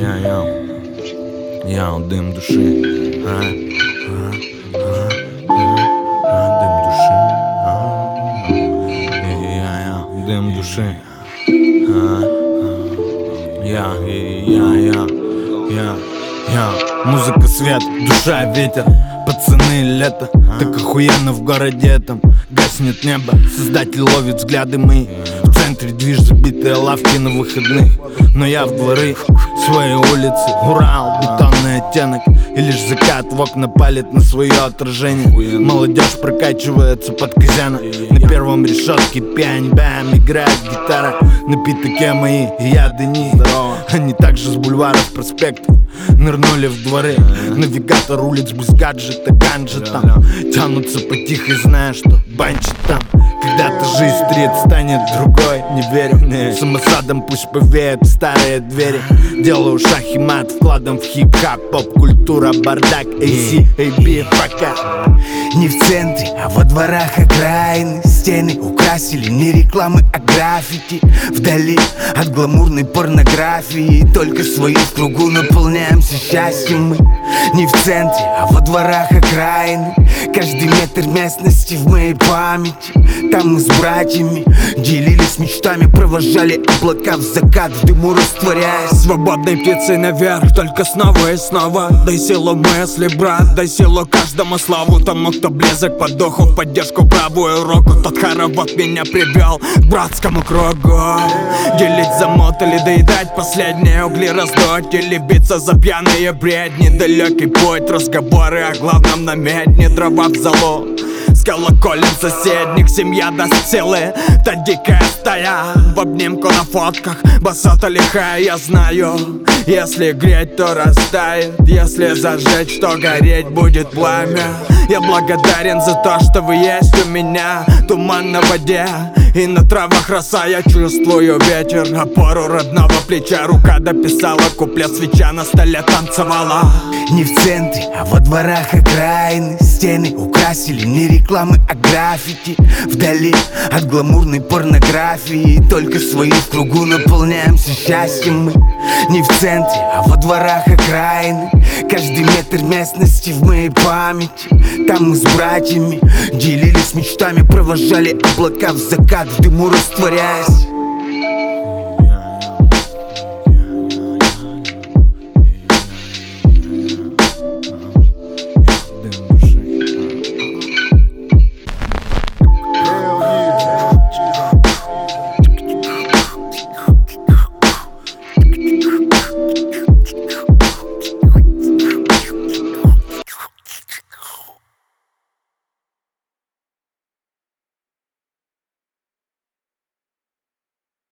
Я дым души. Дым души. Дым души. Музыка, свет, душа, ветер. Пацаны, лето. Так охуенно в городе этом. Гаснет небо, создатель ловит взгляды мои. В центре движ, забитые лавки на выходных. Но я в дворы своей улицы. Урал, бетонный оттенок. И лишь закат в окна палит на свое отражение. Молодежь прокачивается под казяна. На первом решетке пиань, бэм, играет гитара. На пятаке мои яды не. Они также с бульваров, проспектов нырнули в дворы. Навигатор улиц без гаджета, ганджи там тянутся потихо, зная, что банчит там. Когда-то жизнь стрит станет другой, не верю. Самосадом пусть повеют старые двери. Делаю шах и мат вкладом в хип-хап. Поп-культура, бардак, AC, AB, пока. Не в центре, а во дворах окраины. Стены украсили не рекламы, а граффити. Вдали от гламурной порнографии. Только свою в кругу наполняемся счастьем мы. Не в центре, а во дворах окраины. Каждый метр местности в моей памяти. Там мы с братьями делились мечтами, провожали облака в закат, в дыму растворяясь. Свободной птицей наверх, только снова и снова. Дай силу мысли, брат, дай силу каждому славу. Тому, кто близок по духу, в поддержку правую руку. Тот хоровод меня привел к братскому кругу. Делить замот или доедать последние угли, раздуть или биться за пьяные бредни. Далекий путь, разговоры о главном на медне. Дрова в залу с колоколем соседних, семья даст силы. Та дикая стая в обнимку на фотках, басота лихая, я знаю. Если греть, то растает, если зажечь, то гореть будет пламя. Я благодарен за то, что вы есть у меня. Туман на воде и на травах роса. Я чувствую ветер, опору родного плеча. Рука дописала куплет, свеча на столе танцевала. Не в центре, а во дворах окраины. Стены украсили не рекламы, а граффити. Вдали от гламурной порнографии. Только свою в кругу наполняемся счастьем мы. Не в центре, а во дворах окраины. Каждый метр местности в моей памяти. Там мы с братьями делились мечтами, провожали облака в закат, в дыму растворяясь.